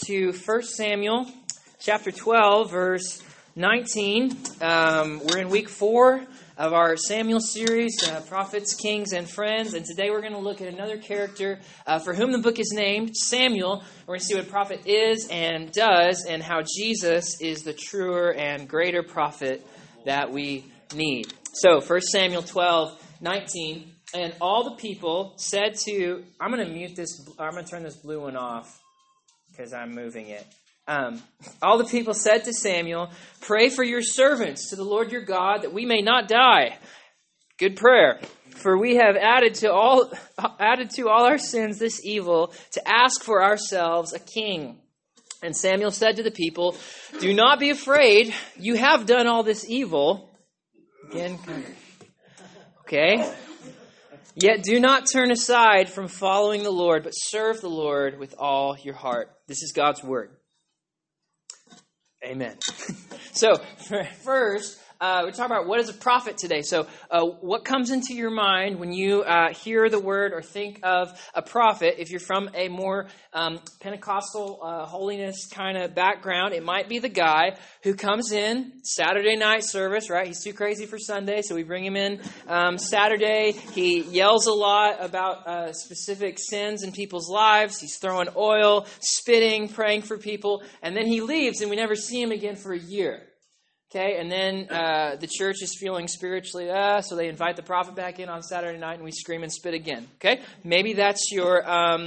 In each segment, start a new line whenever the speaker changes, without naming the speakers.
to 1 Samuel chapter 12, verse 19. We're in week 4 of our Samuel series, Prophets, Kings, and Friends. And today we're going to look at another character for whom the book is named, Samuel. We're going to see what a prophet is and does, and how Jesus is the truer and greater prophet that we need. So, 1 Samuel 12, 19. And all the people said to... I'm going to turn this blue one off because I'm moving it. All the people said to Samuel, "Pray for your servants to the Lord your God, that we may not die." Good prayer. "For we have added to all our sins this evil, to ask for ourselves a king." And Samuel said to the people, "Do not be afraid. You have done all this evil." Again, okay. "Yet do not turn aside from following the Lord, but serve the Lord with all your heart." This is God's word. Amen. So, first, we're talking about what is a prophet today. So, what comes into your mind when you hear the word or think of a prophet? If you're from a more Pentecostal holiness kind of background, it might be the guy who comes in Saturday night service, right? He's too crazy for Sunday, so we bring him in Saturday. He yells a lot about specific sins in people's lives. He's throwing oil, spitting, praying for people, and then he leaves, and we never see him again for a year. Okay, and then the church is feeling spiritually, so they invite the prophet back in on Saturday night, and we scream and spit again. Okay, maybe that's your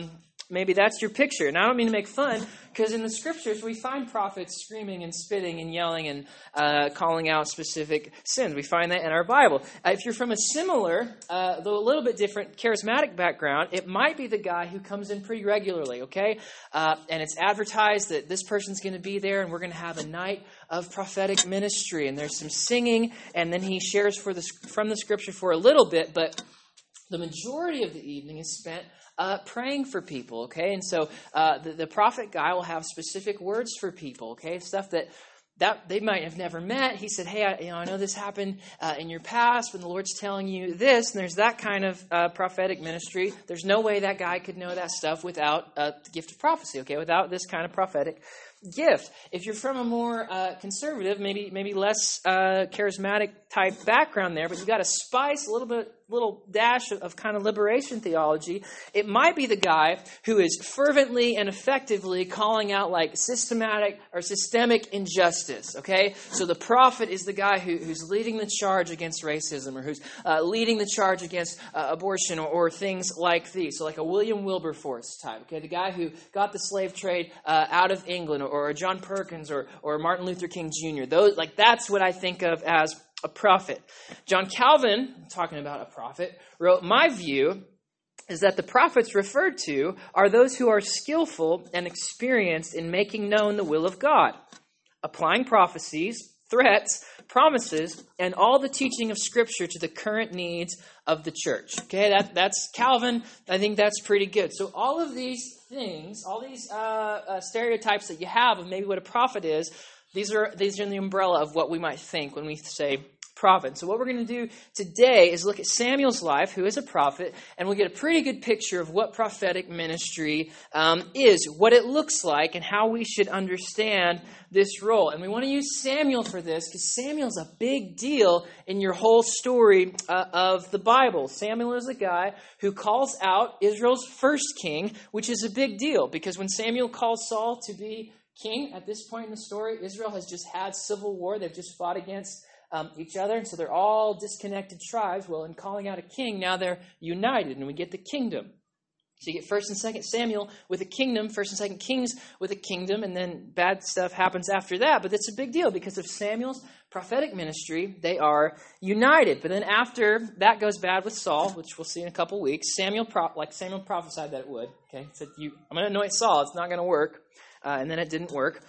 picture. And I don't mean to make fun, because in the scriptures we find prophets screaming and spitting and yelling and calling out specific sins. We find that in our Bible. If you're from a similar, though a little bit different, charismatic background, it might be the guy who comes in pretty regularly. Okay, and it's advertised that this person's going to be there, and we're going to have a night of prophetic ministry, and there's some singing, and then he shares from the scripture for a little bit, but the majority of the evening is spent praying for people, okay? And so the prophet guy will have specific words for people, okay? Stuff that they might have never met. He said, "Hey, I know this happened in your past when the Lord's telling you this," and there's that kind of prophetic ministry. There's no way that guy could know that stuff without the gift of prophecy, okay? Without this kind of prophetic gift. If you're from a more conservative, maybe less charismatic type background there, but you got a spice, little dash of kind of liberation theology, it might be the guy who is fervently and effectively calling out like systematic or systemic injustice. Okay, so the prophet is the guy who's leading the charge against racism, or who's leading the charge against abortion or things like these. So like a William Wilberforce type. Okay, the guy who got the slave trade out of England, or John Perkins, or Martin Luther King Jr. That's what I think of as a prophet. John Calvin, talking about a prophet, wrote, "My view is that the prophets referred to are those who are skillful and experienced in making known the will of God, applying prophecies, threats, promises, and all the teaching of Scripture to the current needs of the church." Okay, that's Calvin. I think that's pretty good. So all of these things, all these stereotypes that you have of maybe what a prophet is, these are in the umbrella of what we might think when we say prophet. So what we're going to do today is look at Samuel's life, who is a prophet, and we'll get a pretty good picture of what prophetic ministry is, what it looks like, and how we should understand this role. And we want to use Samuel for this, because Samuel's a big deal in your whole story of the Bible. Samuel is a guy who calls out Israel's first king, which is a big deal, because when Samuel calls Saul to be king, at this point in the story, Israel has just had civil war. They've just fought against each other, and so they're all disconnected tribes. Well, in calling out a king, now they're united, and we get the kingdom. So you get 1 and 2 Samuel with a kingdom, 1 and 2 Kings with a kingdom, and then bad stuff happens after that. But it's a big deal because of Samuel's prophetic ministry. They are united. But then after that goes bad with Saul, which we'll see in a couple weeks, Samuel prophesied that it would. Okay, he said, "I'm going to anoint Saul. It's not going to work." And then it didn't work.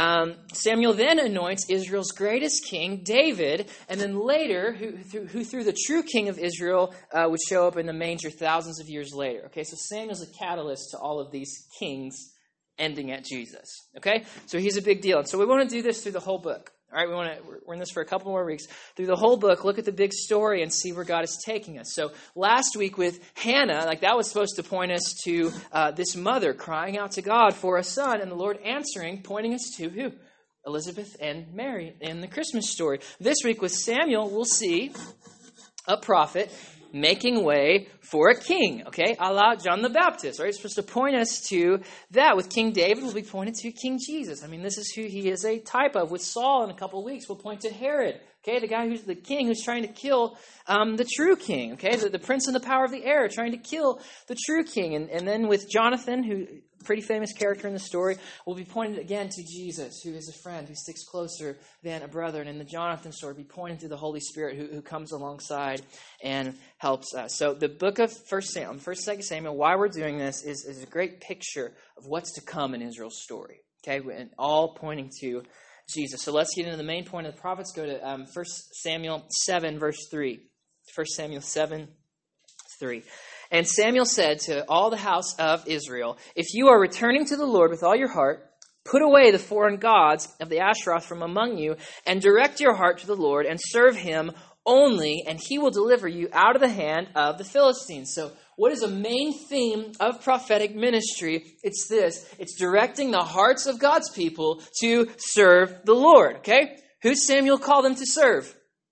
Samuel then anoints Israel's greatest king, David, and then later, who through the true king of Israel would show up in the manger thousands of years later. Okay, so Samuel's a catalyst to all of these kings ending at Jesus. Okay, so he's a big deal. And so we want to do this through the whole book. All right, we're in this for a couple more weeks. Through the whole book, look at the big story and see where God is taking us. So last week with Hannah, that was supposed to point us to this mother crying out to God for a son, and the Lord answering, pointing us to who? Elizabeth and Mary in the Christmas story. This week with Samuel, we'll see a prophet making way for a king, okay? A la John the Baptist, right? It's supposed to point us to that. With King David, we'll be pointed to King Jesus. This is who he is a type of. With Saul, in a couple of weeks, we'll point to Herod, okay? The guy who's the king who's trying to kill the true king, okay? The prince and the power of the air, trying to kill the true king. And then with Jonathan, who pretty famous character in the story, will be pointed again to Jesus, who is a friend, who sticks closer than a brother. And in the Jonathan story, be pointed to the Holy Spirit who comes alongside and helps us. So the book of 1st, 2nd Samuel, why we're doing this is a great picture of what's to come in Israel's story, okay? And all pointing to Jesus. So let's get into the main point of the prophets. Go to 1 Samuel 7, verse 3. 1 Samuel 7, 3. And Samuel said to all the house of Israel, if you are returning to the Lord with all your heart, put away the foreign gods of the Asheroth from among you, and direct your heart to the Lord, and serve him only, and he will deliver you out of the hand of the Philistines. So what is a main theme of prophetic ministry? It's this. It's directing the hearts of God's people to serve the Lord, okay? Who Samuel called them to serve?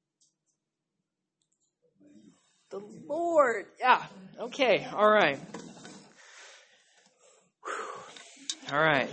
The Lord. Yeah. Okay. All right. All right.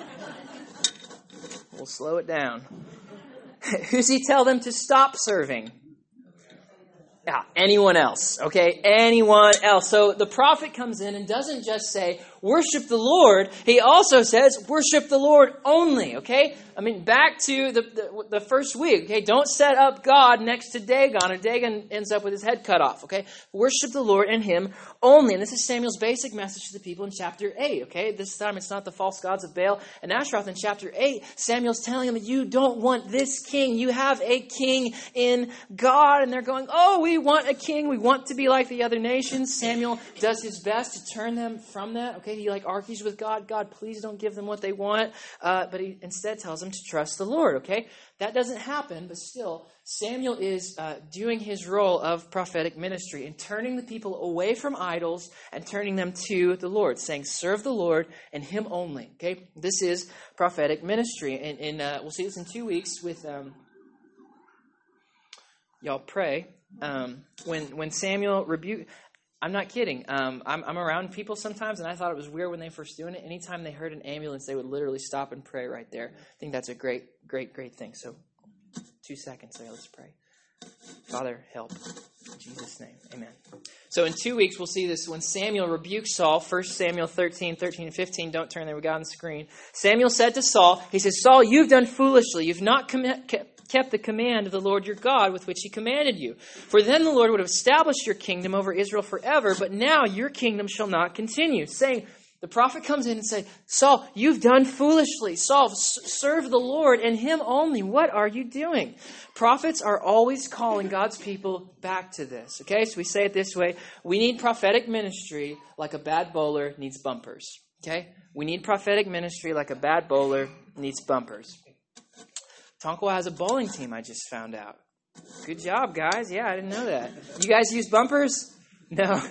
We'll slow it down. Who's he tell them to stop serving? Yeah, anyone else, okay? Anyone else. So the prophet comes in and doesn't just say, worship the Lord. He also says, worship the Lord only, okay? Back to the first week, okay? Don't set up God next to Dagon, or Dagon ends up with his head cut off, okay? Worship the Lord and him only. And this is Samuel's basic message to the people in chapter 8, okay? This time it's not the false gods of Baal and Asheroth. In chapter 8, Samuel's telling them, you don't want this king. You have a king in God. And they're going, oh, we want a king. We want to be like the other nations. Samuel does his best to turn them from that, okay? He argues with God. God, please don't give them what they want. But he instead tells them to trust the Lord, okay? That doesn't happen, but still, Samuel is doing his role of prophetic ministry and turning the people away from idols and turning them to the Lord, saying, serve the Lord and him only, okay? This is prophetic ministry. And we'll see this in 2 weeks with, y'all pray. When Samuel rebuked, I'm not kidding. I'm around people sometimes, and I thought it was weird when they first doing it. Anytime they heard an ambulance, they would literally stop and pray right there. I think that's a great thing. So 2 seconds. So let's pray. Father, help. In Jesus' name, amen. So in 2 weeks, we'll see this when Samuel rebuked Saul. 1 Samuel 13 and 15. Don't turn there. We got on the screen. Samuel said to Saul, he says, Saul, you've done foolishly. You've not kept the command of the Lord your God with which he commanded you. For then the Lord would have established your kingdom over Israel forever, but now your kingdom shall not continue. Saying, the prophet comes in and says, Saul, you've done foolishly. Saul, serve the Lord and him only. What are you doing? Prophets are always calling God's people back to this. Okay, so we say it this way. We need prophetic ministry like a bad bowler needs bumpers. Okay, we need prophetic ministry like a bad bowler needs bumpers. Tonkawa has a bowling team, I just found out. Good job, guys. Yeah, I didn't know that. You guys use bumpers? No.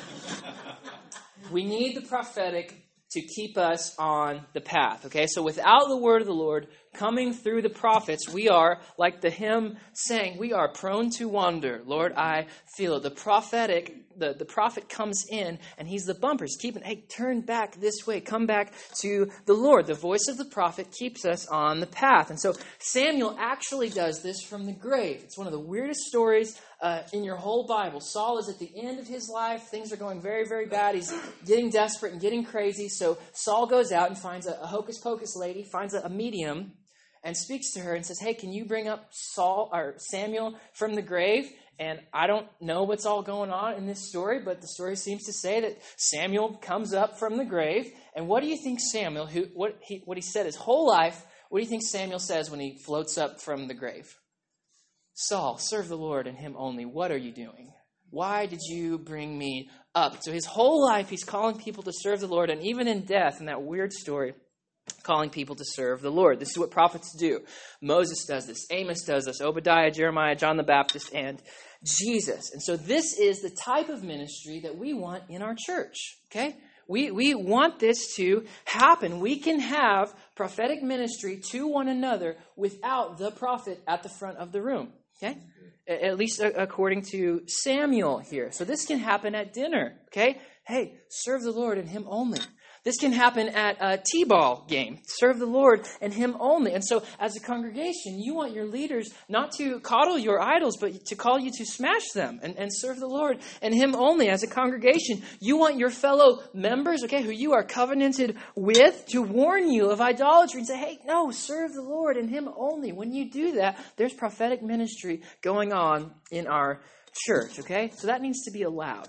We need the prophetic to keep us on the path, okay? So without the word of the Lord coming through the prophets, we are, like the hymn sang, we are prone to wander. Lord, I feel it. The prophet comes in, and he's the bumpers, keeping, hey, turn back this way, come back to the Lord. The voice of the prophet keeps us on the path. And so Samuel actually does this from the grave. It's one of the weirdest stories in your whole Bible. Saul is at the end of his life. Things are going very, very bad. He's getting desperate and getting crazy. So Saul goes out and finds a hocus-pocus lady, finds a medium, and speaks to her and says, hey, can you bring up Samuel from the grave? And I don't know what's all going on in this story, but the story seems to say that Samuel comes up from the grave. And what do you think Samuel, what he said his whole life, what do you think Samuel says when he floats up from the grave? Saul, serve the Lord and him only. What are you doing? Why did you bring me up? So his whole life he's calling people to serve the Lord. And even in death, in that weird story, calling people to serve the Lord. This is what prophets do. Moses does this. Amos does this. Obadiah, Jeremiah, John the Baptist, and Jesus. And so this is the type of ministry that we want in our church. Okay? We want this to happen. We can have prophetic ministry to one another without the prophet at the front of the room. Okay? At least according to Samuel here. So this can happen at dinner. Okay? Hey, serve the Lord and Him only. This can happen at a T-ball game. Serve the Lord and Him only. And so as a congregation, you want your leaders not to coddle your idols, but to call you to smash them and serve the Lord and Him only. As a congregation, you want your fellow members, okay, who you are covenanted with, to warn you of idolatry and say, hey, no, serve the Lord and Him only. When you do that, there's prophetic ministry going on in our church, okay? So that needs to be allowed.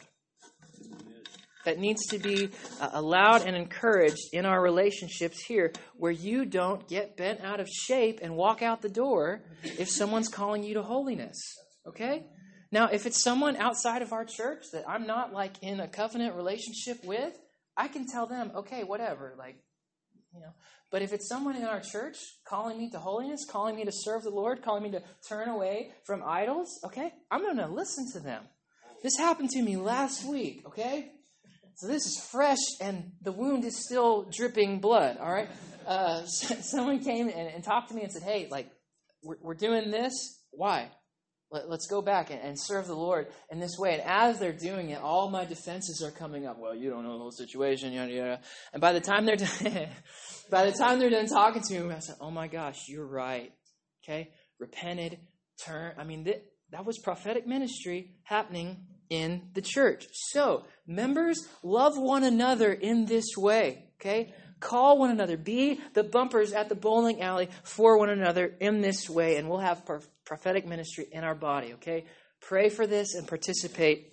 That needs to be allowed and encouraged in our relationships here, where you don't get bent out of shape and walk out the door if someone's calling you to holiness. Okay? Now, if it's someone outside of our church that I'm not like in a covenant relationship with, I can tell them, okay, whatever, like, you know. But if it's someone in our church calling me to holiness, calling me to serve the Lord, calling me to turn away from idols, okay, I'm going to listen to them. This happened to me last week, okay? So this is fresh, and the wound is still dripping blood, all right? Someone came and talked to me and said, hey, like, we're doing this. Why? Let's go back and serve the Lord in this way. And as they're doing it, all my defenses are coming up. Well, you don't know the whole situation, yada, yada. And by the time they're done talking to me, I said, oh my gosh, you're right. Okay? Repented, turned. I mean, that was prophetic ministry happening in the church. So, members, love one another in this way, okay? Call one another. Be the bumpers at the bowling alley for one another in this way, and we'll have prophetic ministry in our body, okay? Pray for this and participate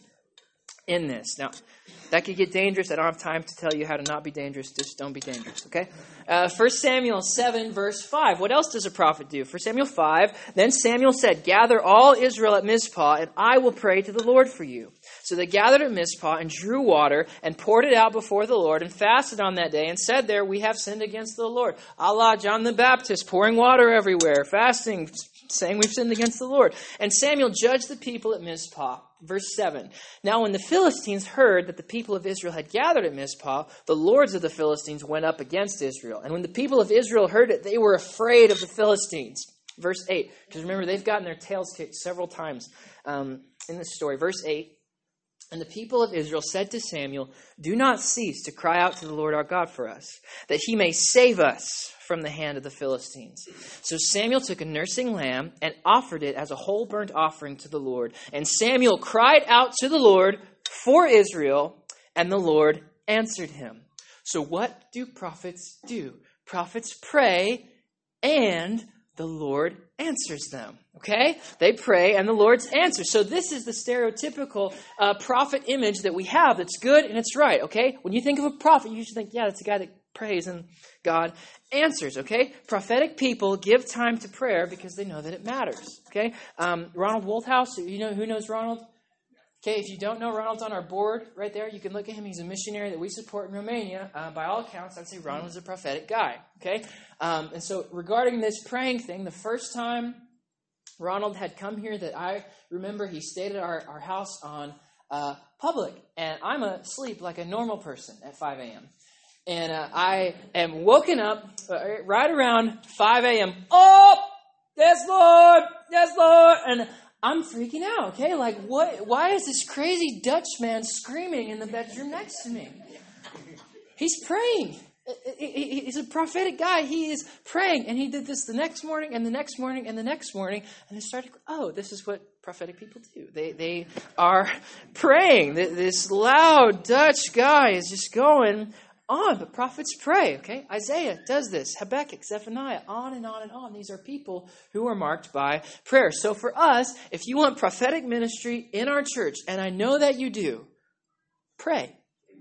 in this. Now, that could get dangerous. I don't have time to tell you how to not be dangerous. Just don't be dangerous, okay? 1 Samuel 7, verse 5. What else does a prophet do? 1 Samuel 5, then Samuel said, gather all Israel at Mizpah, and I will pray to the Lord for you. So they gathered at Mizpah and drew water and poured it out before the Lord and fasted on that day and said there, we have sinned against the Lord. A la John the Baptist, pouring water everywhere, fasting, saying we've sinned against the Lord. And Samuel judged the people at Mizpah. Verse 7. Now when the Philistines heard that the people of Israel had gathered at Mizpah, the lords of the Philistines went up against Israel. And when the people of Israel heard it, they were afraid of the Philistines. Verse 8. Because remember, they've gotten their tails kicked several times in this story. Verse 8. And the people of Israel said to Samuel, do not cease to cry out to the Lord our God for us, that He may save us from the hand of the Philistines. So Samuel took a nursing lamb and offered it as a whole burnt offering to the Lord. And Samuel cried out to the Lord for Israel, and the Lord answered him. So what do prophets do? Prophets pray, and the Lord answers them. Okay? They pray, and the Lord's answer. So this is the stereotypical prophet image that we have that's good and it's right. Okay? When you think of a prophet, you should think, yeah, that's a guy that prays and God answers. Okay? Prophetic people give time to prayer because they know that it matters. Okay? Ronald Wolthouse, you know who knows Ronald? Okay, if you don't know, Ronald's on our board right there. You can look at him. He's a missionary that we support in Romania. By all accounts, I'd say Ronald was a prophetic guy. Okay? And so regarding this praying thing, the first time Ronald had come here that I remember, he stayed at our house on Public. And I'm asleep like a normal person at 5 a.m. And I am woken up right around 5 a.m. Oh, yes, Lord. Yes, Lord. And I'm freaking out, okay? Like, what? Why is this crazy Dutch man screaming in the bedroom next to me? He's praying. He's a prophetic guy. He is praying. And he did this the next morning and the next morning and the next morning. And I started, this is what prophetic people do. They are praying. This loud Dutch guy is just going on. But prophets pray, okay? Isaiah does this. Habakkuk, Zephaniah, on and on and on. These are people who are marked by prayer. So for us, if you want prophetic ministry in our church, and I know that you do, pray.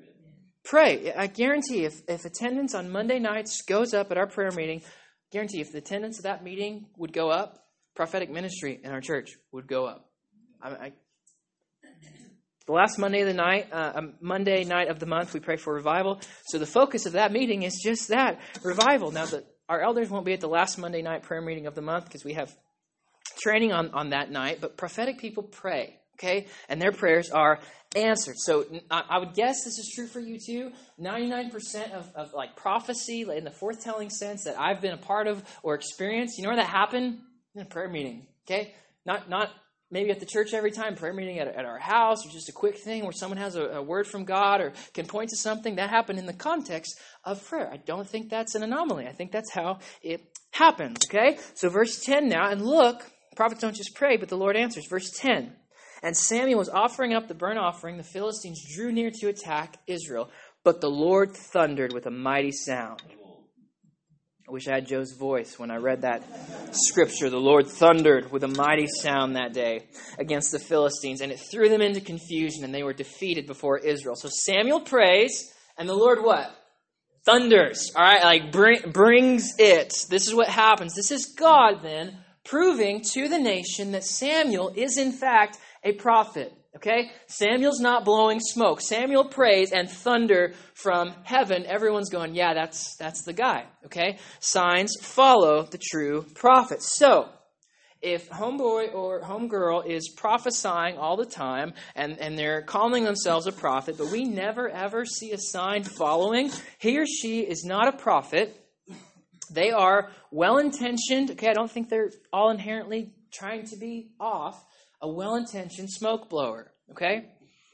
Pray. I guarantee if attendance on Monday nights goes up at our prayer meeting, guarantee if the attendance of that meeting would go up, prophetic ministry in our church would go up. The last Monday night of the month, we pray for revival. So the focus of that meeting is just that, revival. Now, our elders won't be at the last Monday night prayer meeting of the month because we have training on that night, but prophetic people pray, okay? And their prayers are answered. So I would guess this is true for you too. 99% of like prophecy in the foretelling sense that I've been a part of or experienced, you know where that happened? In a prayer meeting, okay? Not maybe at the church every time, prayer meeting at our house, or just a quick thing where someone has a word from God or can point to something. That happened in the context of prayer. I don't think that's an anomaly. I think that's how it happens, okay? So verse 10 now, and look, prophets don't just pray, but the Lord answers. Verse 10, and Samuel was offering up the burnt offering. The Philistines drew near to attack Israel, but the Lord thundered with a mighty sound. I wish I had Joe's voice when I read that scripture. The Lord thundered with a mighty sound that day against the Philistines, and it threw them into confusion, and they were defeated before Israel. So Samuel prays, and the Lord what? Thunders. All right, like brings it. This is what happens. This is God then proving to the nation that Samuel is in fact a prophet. Okay? Samuel's not blowing smoke. Samuel prays and thunder from heaven. Everyone's going, yeah, that's the guy. Okay? Signs follow the true prophet. So, if homeboy or homegirl is prophesying all the time and they're calling themselves a prophet, but we never ever see a sign following, he or she is not a prophet. They are well-intentioned. Okay, I don't think they're all inherently trying to be off. A well-intentioned smoke blower, okay?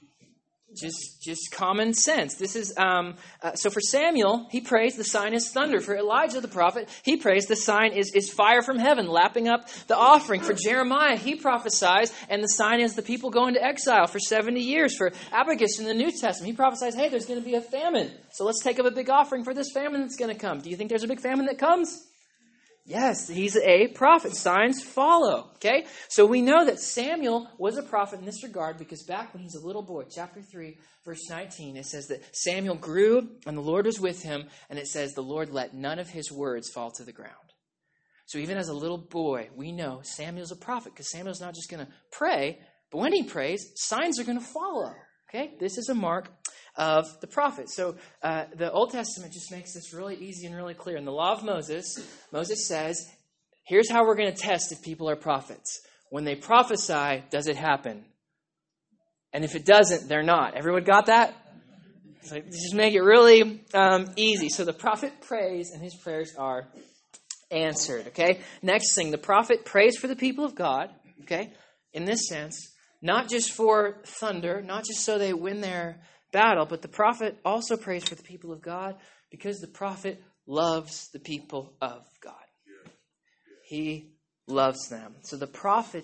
Just common sense. This is so for Samuel, he prays the sign is thunder. For Elijah the prophet, he prays the sign is fire from heaven, lapping up the offering. For Jeremiah, he prophesies, and the sign is the people go into exile for 70 years. For Abacus in the New Testament, he prophesies, hey, there's going to be a famine. So let's take up a big offering for this famine that's going to come. Do you think there's a big famine that comes? Yes, he's a prophet. Signs follow. Okay? So we know that Samuel was a prophet in this regard because back when he's a little boy, chapter 3, verse 19, it says that Samuel grew and the Lord was with him, and it says the Lord let none of his words fall to the ground. So even as a little boy, we know Samuel's a prophet because Samuel's not just going to pray, but when he prays, signs are going to follow. Okay? This is a mark of the prophet. So the Old Testament just makes this really easy and really clear. In the law of Moses, Moses says, here's how we're going to test if people are prophets. When they prophesy, does it happen? And if it doesn't, they're not. Everyone got that? So just make it really easy. So the prophet prays, and his prayers are answered. Okay? Next thing, the prophet prays for the people of God. Okay? In this sense, not just for thunder, not just so they win their battle, but the prophet also prays for the people of God because the prophet loves the people of God. He loves them. So the prophet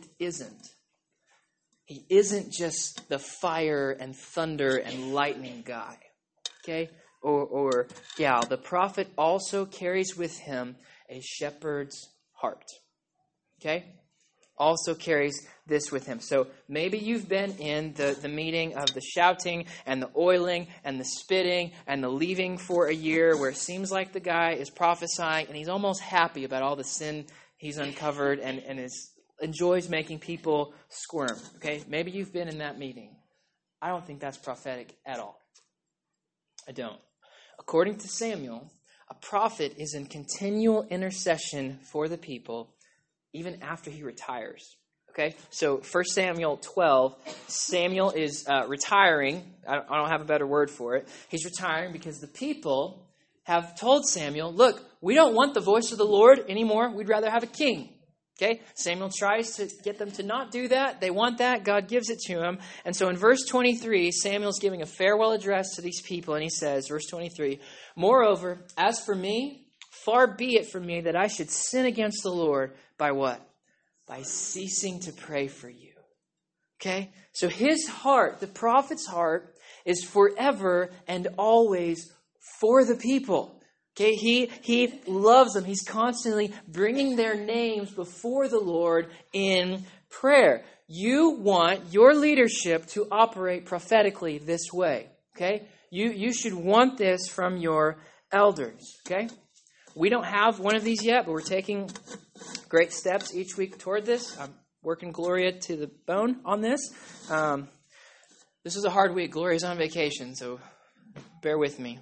he isn't just the fire and thunder and lightning guy. Okay? Or gal. The prophet also carries with him a shepherd's heart. Okay? Also carries this with him. So maybe you've been in the meeting of the shouting and the oiling and the spitting and the leaving for a year where it seems like the guy is prophesying and he's almost happy about all the sin he's uncovered and enjoys making people squirm. Okay? Maybe you've been in that meeting. I don't think that's prophetic at all. I don't. According to Samuel, a prophet is in continual intercession for the people even after he retires. Okay, so 1 Samuel 12, Samuel is retiring. I don't have a better word for it. He's retiring because the people have told Samuel, look, we don't want the voice of the Lord anymore. We'd rather have a king. Okay, Samuel tries to get them to not do that. They want that. God gives it to him. And so in verse 23, Samuel's giving a farewell address to these people. And he says, verse 23, moreover, as for me, far be it from me that I should sin against the Lord by what? By ceasing to pray for you. Okay? So his heart, the prophet's heart, is forever and always for the people. Okay? He loves them. He's constantly bringing their names before the Lord in prayer. You want your leadership to operate prophetically this way. Okay? You should want this from your elders. Okay? We don't have one of these yet, but we're taking great steps each week toward this. I'm working Gloria to the bone on this. This is a hard week. Gloria's on vacation, so bear with me.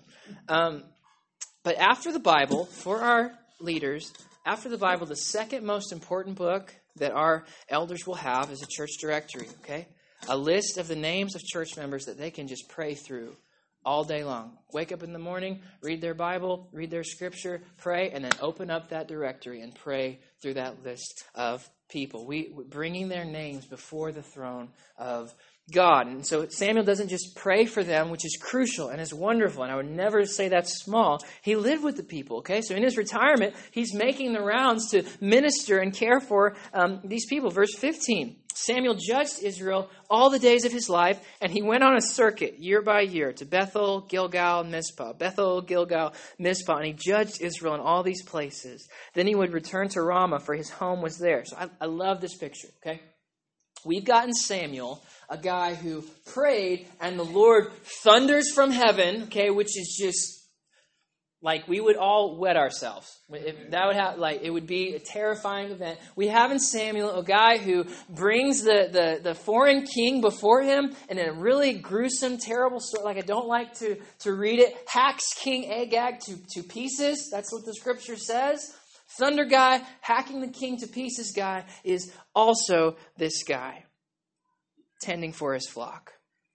But after the Bible, for our leaders, after the Bible, the second most important book that our elders will have is a church directory, okay? A list of the names of church members that they can just pray through all day long. Wake up in the morning, read their Bible, read their scripture, pray, and then open up that directory and pray through that list of people. We bringing their names before the throne of God. And so Samuel doesn't just pray for them, which is crucial and is wonderful. And I would never say that's small. He lived with the people, okay? So in his retirement, he's making the rounds to minister and care for these people. Verse 15, Samuel judged Israel all the days of his life, and he went on a circuit year by year to Bethel, Gilgal, Mizpah. Bethel, Gilgal, Mizpah. And he judged Israel in all these places. Then he would return to Ramah, for his home was there. So I love this picture, okay? We've gotten Samuel, a guy who prayed, and the Lord thunders from heaven, okay, which is just like we would all wet ourselves. If that would have, like, it would be a terrifying event. We have in Samuel a guy who brings the foreign king before him in a really gruesome, terrible story. Like, I don't like to read it. Hacks King Agag to pieces. That's what the scripture says. Thunder guy, hacking the king to pieces guy is also this guy, tending for his flock.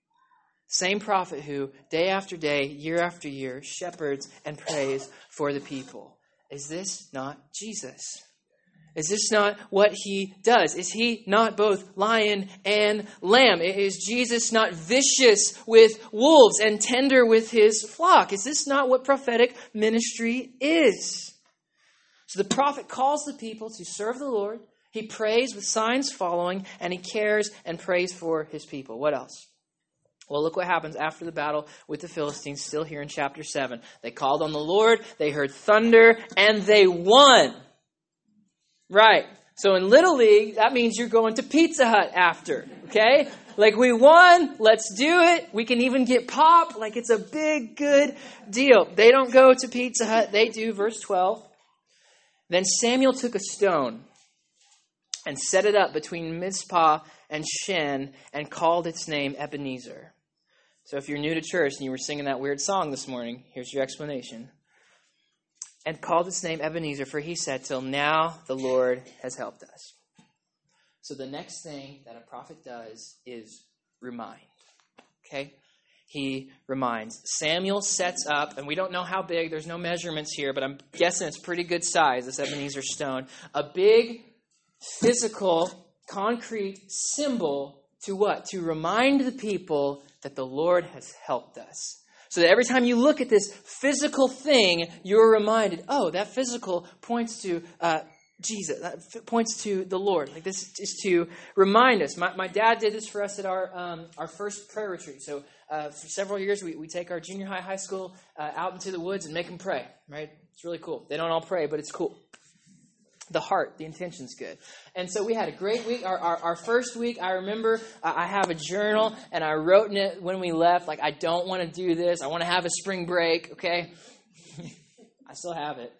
Same prophet who, day after day, year after year, shepherds and prays for the people. Is this not Jesus? Is this not what he does? Is he not both lion and lamb? Is Jesus not vicious with wolves and tender with his flock? Is this not what prophetic ministry is? So the prophet calls the people to serve the Lord. He prays with signs following, and he cares and prays for his people. What else? Well, look what happens after the battle with the Philistines, still here in chapter 7. They called on the Lord, they heard thunder, and they won. Right. So in Little League, that means you're going to Pizza Hut after, okay? Like, we won, let's do it. We can even get pop. Like, it's a big, good deal. They don't go to Pizza Hut. They do, verse 12. Then Samuel took a stone and set it up between Mizpah and Shen and called its name Ebenezer. So if you're new to church and you were singing that weird song this morning, here's your explanation. And called its name Ebenezer, for he said, till now the Lord has helped us. So the next thing that a prophet does is remind. Okay? He reminds. Samuel sets up, and we don't know how big, there's no measurements here, but I'm guessing it's pretty good size, this Ebenezer stone. A big, physical, concrete symbol to what? To remind the people that the Lord has helped us. So that every time you look at this physical thing, you're reminded, oh, that physical points to Jesus. That points to the Lord. Like, this is to remind us. My dad did this for us at our first prayer retreat. So for several years, we take our junior high school out into the woods and make them pray. Right? It's really cool. They don't all pray, but it's cool. The heart, the intention's good. And so we had a great week. Our first week, I remember I have a journal, and I wrote in it when we left, like, I don't want to do this. I want to have a spring break, okay? I still have it.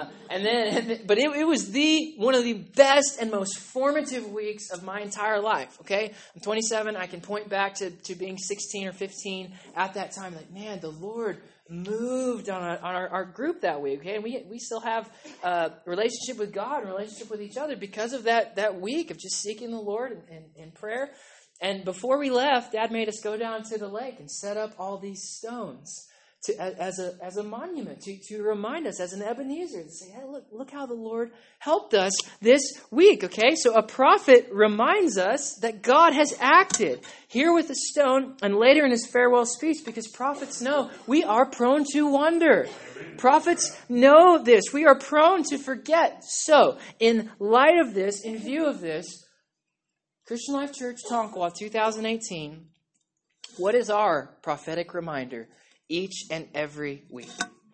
But it was one of the best and most formative weeks of my entire life, okay? I'm 27. I can point back to being 16 or 15 at that time. Like, man, the Lord moved on our group that week, okay? And we still have a relationship with God and a relationship with each other because of that week of just seeking the Lord in prayer. And before we left, Dad made us go down to the lake and set up all these stones as a monument to remind us, as an Ebenezer, to say, hey, look how the Lord helped us this week, okay? So a prophet reminds us that God has acted here with a stone and later in his farewell speech, because prophets know we are prone to wonder. Prophets know this. We are prone to forget. So in light of this, in view of this, Christian Life Church Tonkawa 2018, what is our prophetic reminder each and every week?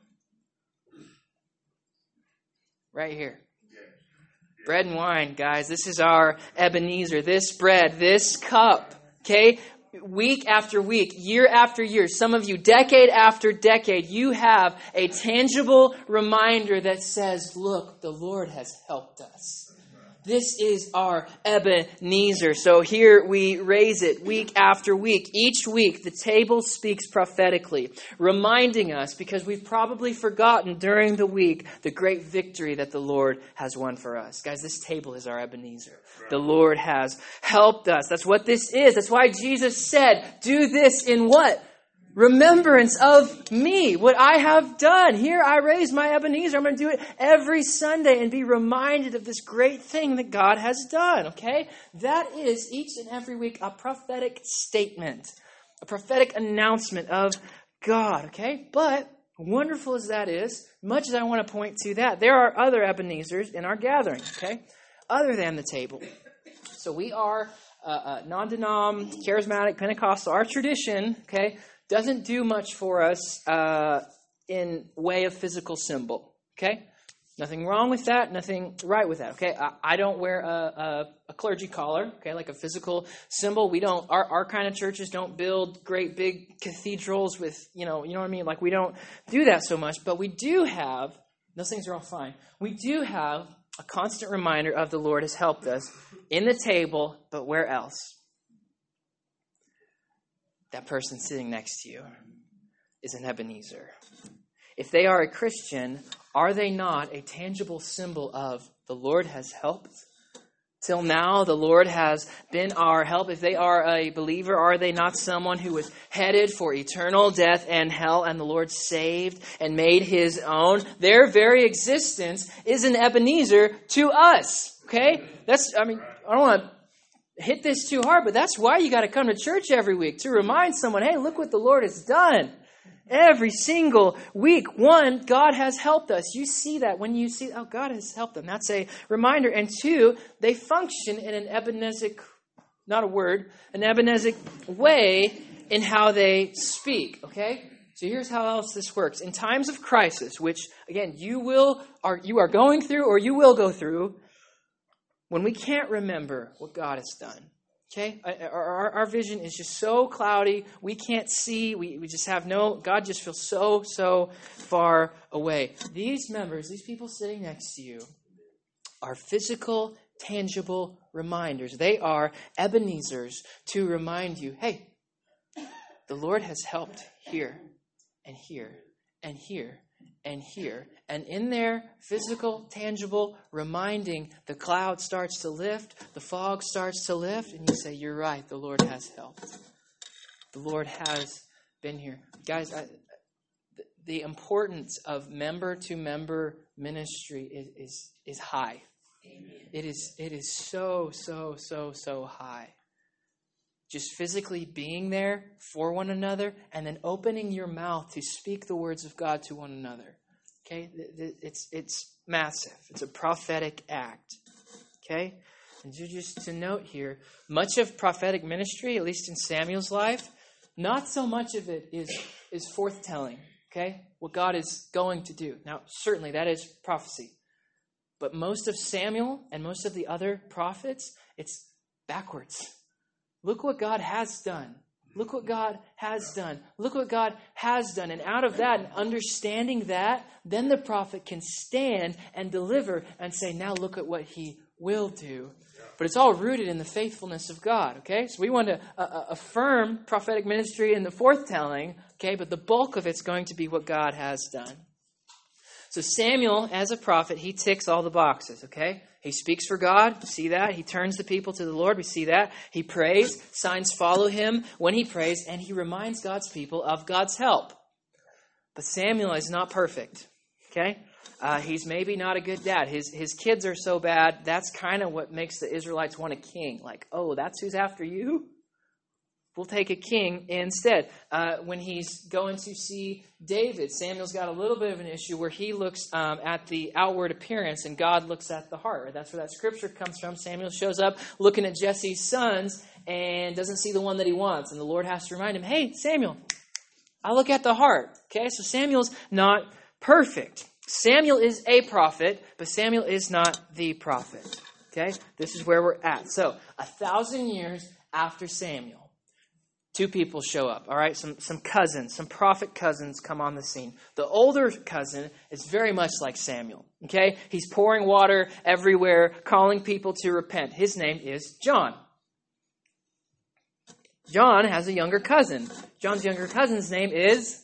Right here. Bread and wine, guys. This is our Ebenezer. This bread, this cup. Okay? Week after week, year after year, some of you decade after decade, you have a tangible reminder that says, look, the Lord has helped us. This is our Ebenezer. So here we raise it week after week. Each week, the table speaks prophetically, reminding us, because we've probably forgotten during the week, the great victory that the Lord has won for us. Guys, this table is our Ebenezer. The Lord has helped us. That's what this is. That's why Jesus said, do this in what? Remembrance of me, what I have done. Here I raise my Ebenezer. I'm going to do it every Sunday and be reminded of this great thing that God has done, okay? That is each and every week a prophetic statement, a prophetic announcement of God, okay? But wonderful as that is, much as I want to point to that, there are other Ebenezers in our gathering, okay? Other than the table. So we are non-denom, charismatic, Pentecostal. Our tradition, okay, doesn't do much for us in way of physical symbol, okay? Nothing wrong with that, nothing right with that, okay? I don't wear a clergy collar, okay, like a physical symbol. We don't, our kind of churches don't build great big cathedrals with, you know what I mean? Like we don't do that so much, but we do have, those things are all fine. We do have a constant reminder of the Lord has helped us in the table, but where else? That person sitting next to you is an Ebenezer. If they are a Christian, are they not a tangible symbol of the Lord has helped? Till now, the Lord has been our help. If they are a believer, are they not someone who was headed for eternal death and hell, and the Lord saved and made his own? Their very existence is an Ebenezer to us. Okay? I don't want to hit this too hard, but that's why you got to come to church every week, to remind someone, hey, look what the Lord has done. Every single week, one, God has helped us. You see that when you see, oh, God has helped them. That's a reminder. And two, they function in an Ebenezic, not a word, an Ebenezic way in how they speak, okay? So here's how else this works. In times of crisis, which, again, you are going through or you will go through, when we can't remember what God has done, okay? Our vision is just so cloudy. We can't see. We just have God just feels so far away. These members, these people sitting next to you, are physical, tangible reminders. They are Ebenezers to remind you, hey, the Lord has helped here and here and here and here. And in their physical, tangible reminding, the cloud starts to lift, the fog starts to lift, and you say, you're right, the Lord has helped. The Lord has been here. Guys, the importance of member-to-member ministry is high. Amen. It is so high. Just physically being there for one another and then opening your mouth to speak the words of God to one another. Okay? It's massive. It's a prophetic act. Okay? And just to note here, much of prophetic ministry, at least in Samuel's life, not so much of it is forthtelling. Okay? What God is going to do. Now, certainly that is prophecy. But most of Samuel and most of the other prophets, it's backwards. Look what God has done. Look what God has done. Look what God has done. And out of that, and understanding that, then the prophet can stand and deliver and say, now look at what he will do. But it's all rooted in the faithfulness of God, okay? So we want to affirm prophetic ministry in the forthtelling, okay? But the bulk of it's going to be what God has done. So Samuel, as a prophet, he ticks all the boxes, okay? He speaks for God. We see that. He turns the people to the Lord. We see that. He prays. Signs follow him when he prays. And he reminds God's people of God's help. But Samuel is not perfect, okay? He's maybe not a good dad. His kids are so bad. That's kind of what makes the Israelites want a king. Like, oh, that's who's after you? We'll take a king instead. When he's going to see David, Samuel's got a little bit of an issue where he looks at the outward appearance and God looks at the heart. Right? That's where that scripture comes from. Samuel shows up looking at Jesse's sons and doesn't see the one that he wants. And the Lord has to remind him, hey, Samuel, I look at the heart. Okay, so Samuel's not perfect. Samuel is a prophet, but Samuel is not the prophet. Okay, this is where we're at. So 1,000 years after Samuel, two people show up, all right? Some cousins, some prophet cousins come on the scene. The older cousin is very much like Samuel, okay? He's pouring water everywhere, calling people to repent. His name is John. John has a younger cousin. John's younger cousin's name is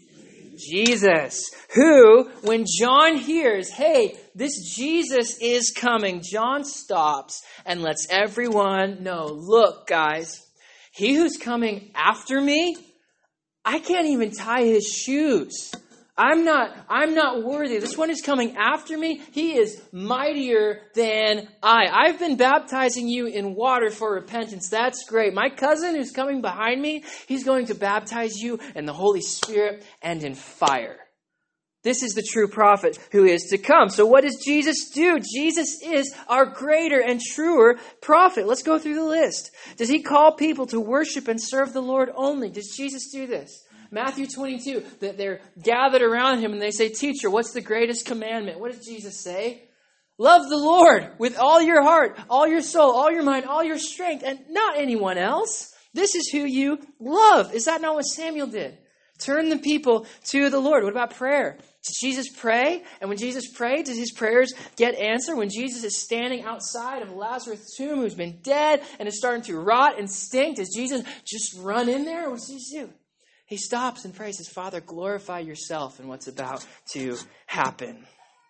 Jesus, who, when John hears, hey, this Jesus is coming, John stops and lets everyone know, look, guys, he who's coming after me, I can't even tie his shoes. I'm not worthy. This one who's coming after me, he is mightier than I. I've been baptizing you in water for repentance. That's great. My cousin who's coming behind me, he's going to baptize you in the Holy Spirit and in fire. This is the true prophet who is to come. So what does Jesus do? Jesus is our greater and truer prophet. Let's go through the list. Does he call people to worship and serve the Lord only? Does Jesus do this? Matthew 22, that they're gathered around him and they say, teacher, what's the greatest commandment? What does Jesus say? Love the Lord with all your heart, all your soul, all your mind, all your strength, and not anyone else. This is who you love. Is that not what Samuel did? Turn the people to the Lord. What about prayer? Did Jesus pray? And when Jesus prayed, did his prayers get answered? When Jesus is standing outside of Lazarus' tomb, who's been dead and is starting to rot and stink, does Jesus just run in there? What does Jesus do? He stops and prays his Father, glorify yourself in what's about to happen.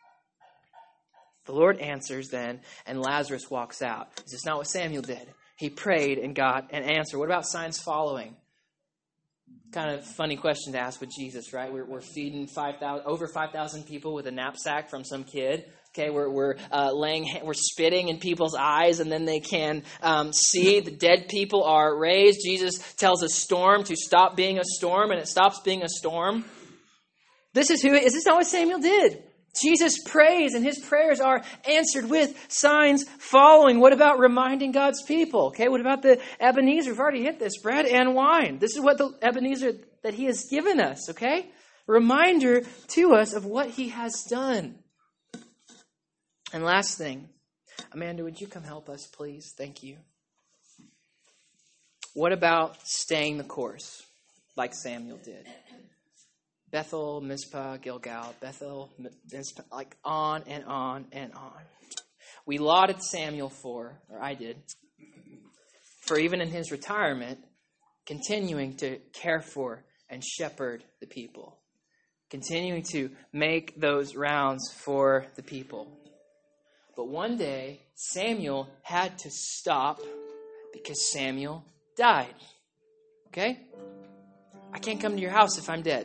The Lord answers then, and Lazarus walks out. This is not what Samuel did. He prayed and got an answer. What about signs following? Kind of funny question to ask with Jesus, right? We're feeding over 5,000 people with a knapsack from some kid. Okay, we're spitting in people's eyes, and then they can see. The dead people are raised. Jesus tells a storm to stop being a storm, and it stops being a storm. Is this not what Samuel did? Jesus prays, and his prayers are answered with signs following. What about reminding God's people? Okay, what about the Ebenezer? We've already hit this, bread and wine. This is what the Ebenezer that he has given us, okay? Reminder to us of what he has done. And last thing, Amanda, would you come help us, please? Thank you. What about staying the course, like Samuel did? Bethel, Mizpah, Gilgal, Bethel, Mizpah, like on and on and on. We lauded Samuel I did, for even in his retirement, continuing to care for and shepherd the people. Continuing to make those rounds for the people. But one day, Samuel had to stop because Samuel died. Okay? I can't come to your house if I'm dead.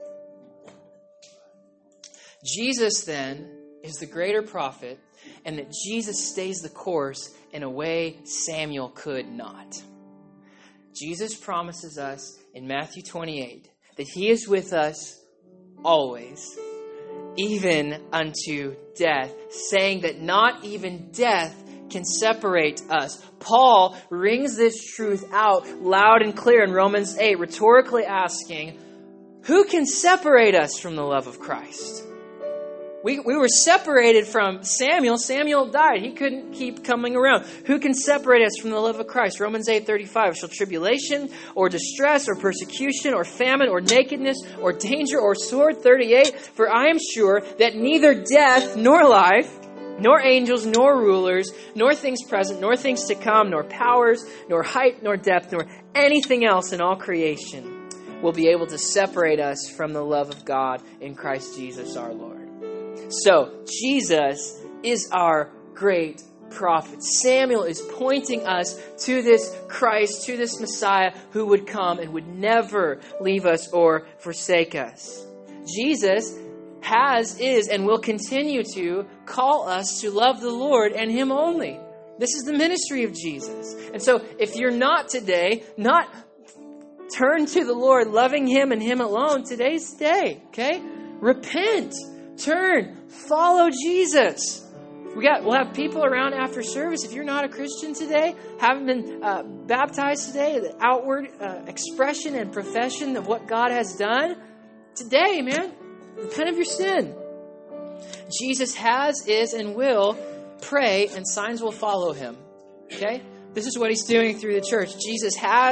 Jesus then is the greater prophet, and that Jesus stays the course in a way Samuel could not. Jesus promises us in Matthew 28 that he is with us always, even unto death, saying that not even death can separate us. Paul rings this truth out loud and clear in Romans 8, rhetorically asking, who can separate us from the love of Christ? We were separated from Samuel. Samuel died. He couldn't keep coming around. Who can separate us from the love of Christ? Romans 8:35. Shall tribulation or distress or persecution or famine or nakedness or danger or sword? 38. For I am sure that neither death nor life, nor angels, nor rulers, nor things present, nor things to come, nor powers, nor height, nor depth, nor anything else in all creation will be able to separate us from the love of God in Christ Jesus our Lord. So, Jesus is our great prophet. Samuel is pointing us to this Christ, to this Messiah who would come and would never leave us or forsake us. Jesus is, and will continue to call us to love the Lord and Him only. This is the ministry of Jesus. And so, if you're not today, not turn to the Lord, loving Him and Him alone, today's the day, okay? Repent. Turn, follow Jesus. We'll have people around after service. If you're not a Christian today, haven't been baptized today, the outward expression and profession of what God has done, today, man, repent of your sin. Jesus is, and will pray, and signs will follow Him. Okay? This is what He's doing through the church. Jesus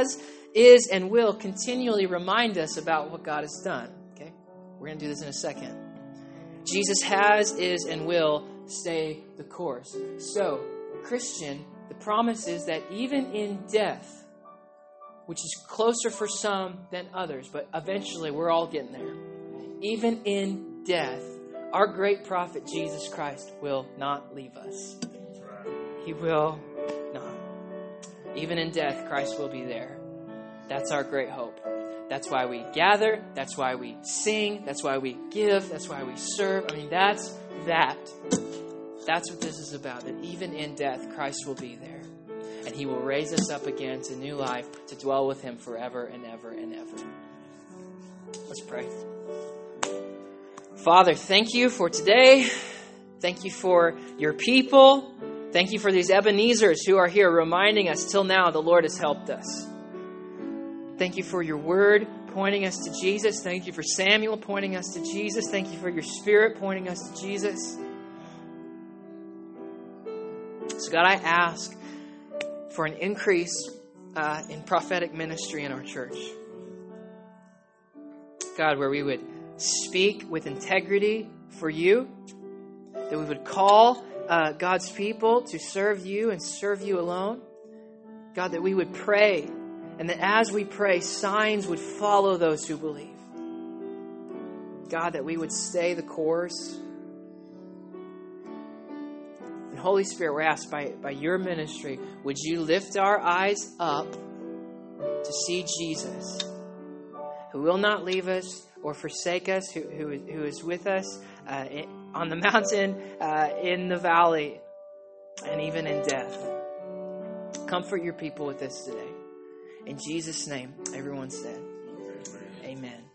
is, and will continually remind us about what God has done. Okay? We're going to do this in a second. Jesus has, is, and will stay the course. So, Christian, the promise is that even in death, which is closer for some than others, but eventually we're all getting there. Even in death, our great prophet Jesus Christ will not leave us. He will not. Even in death, Christ will be there. That's our great hope. That's why we gather. That's why we sing. That's why we give. That's why we serve. I mean, that's that. That's what this is about. That even in death, Christ will be there. And He will raise us up again to new life, to dwell with Him forever and ever and ever. Let's pray. Father, thank You for today. Thank You for Your people. Thank You for these Ebenezers who are here reminding us till now the Lord has helped us. Thank You for Your word pointing us to Jesus. Thank You for Samuel pointing us to Jesus. Thank You for Your Spirit pointing us to Jesus. So God, I ask for an increase in prophetic ministry in our church. God, where we would speak with integrity for You, that we would call God's people to serve You and serve You alone. God, that we would pray, and that as we pray, signs would follow those who believe. God, that we would stay the course. And Holy Spirit, we're asked by Your ministry, would You lift our eyes up to see Jesus, who will not leave us or forsake us, who is with us on the mountain, in the valley, and even in death. Comfort Your people with this today. In Jesus' name, everyone said, Amen.